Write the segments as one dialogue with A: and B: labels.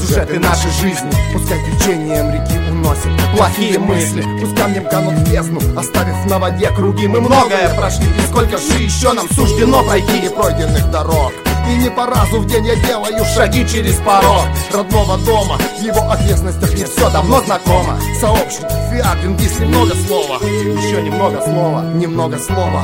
A: сюжеты нашей жизни. Пускай течением реки уносят плохие мысли, пусть камнем канут в бездну, оставив на воде круги. Мы многое прошли, и сколько же еще нам суждено пройти непройденных дорог. И не по разу в день я делаю шаги через порог родного дома. В его окрестностях мне все давно знакомо. Сообщник, фиат, Гриндпис, немного слова. Еще немного слова, немного слова.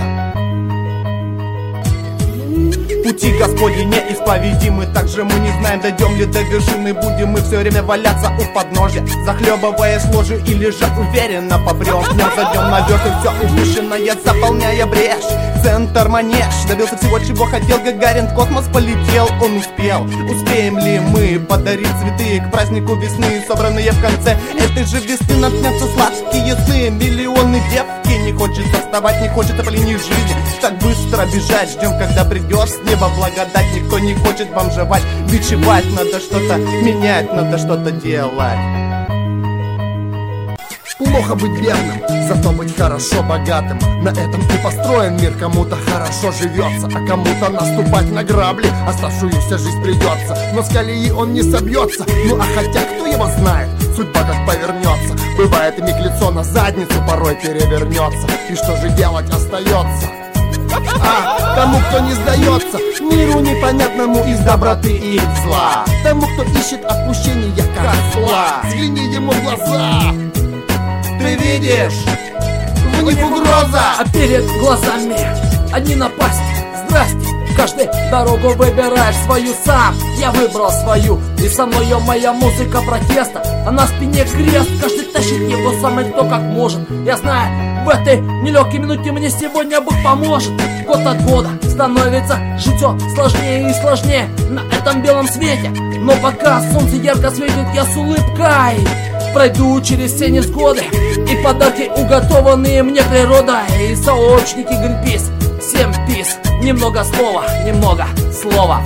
A: Пути Господи неисповедимы, также мы не знаем, дойдем ли до вершины. Будем мы все время валяться у подножья, захлебываясь ложью или же уверенно побрем. Днем за днем наверх и все упущенное заполняя брешь. Центр манеж, добился всего, чего хотел Гагарин, в космос полетел, он успел. Успеем ли мы подарить цветы к празднику весны, собранные в конце этой же весны? Нам снятся сладкие сны, миллионы девки. Не хочется вставать, не хочется по линии жизни так быстро бежать. Ждем, когда придешь с неба благодать. Никто не хочет бомжевать, бичевать. Надо что-то менять, надо что-то делать. Плохо быть бедным, зато быть хорошо богатым. На этом и построен мир, кому-то хорошо живется, а кому-то наступать на грабли оставшуюся жизнь придется. Но с колеи он не собьется, ну а хотя кто его знает, судьба как повернется. Бывает и миг лицо на задницу порой перевернется. И что же делать остается? Тому, кто не сдается миру непонятному из доброты и из зла, тому, кто ищет отпущения козла, взгляни ему в глаза. Ты видишь, в них угроза,
B: а перед глазами одни напасти. Здрасте, каждый дорогу выбираешь свою сам. Я выбрал свою, и со мною моя музыка протеста. А на спине крест, каждый тащит его самый кто как может. Я знаю, в этой нелегкой минуте мне сегодня Бог поможет. Год от года становится жить все сложнее и сложнее на этом белом свете. Но пока солнце ярко светит, я с улыбкой пройду через все невзгоды и подарки, уготованные мне природой. И сообщники Гриндпис, всем пис. Немного слова, немного слова.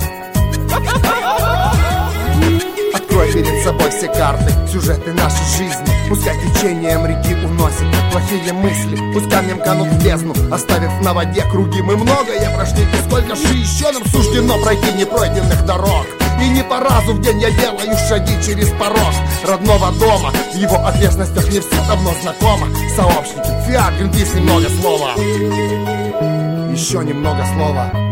A: Открой перед собой все карты, сюжеты нашей жизни. Пускай течением реки уносят плохие мысли, пусть камнем канут в бездну, оставив на воде круги. Мы многое прошли, и сколько же еще нам суждено пройти непройденных дорог. И не по разу в день я делаю шаги через порог родного дома. В его окрестностях мне все давно знакомо. Сообщники, фиат, Гриндпис, немного слова. Еще немного слова.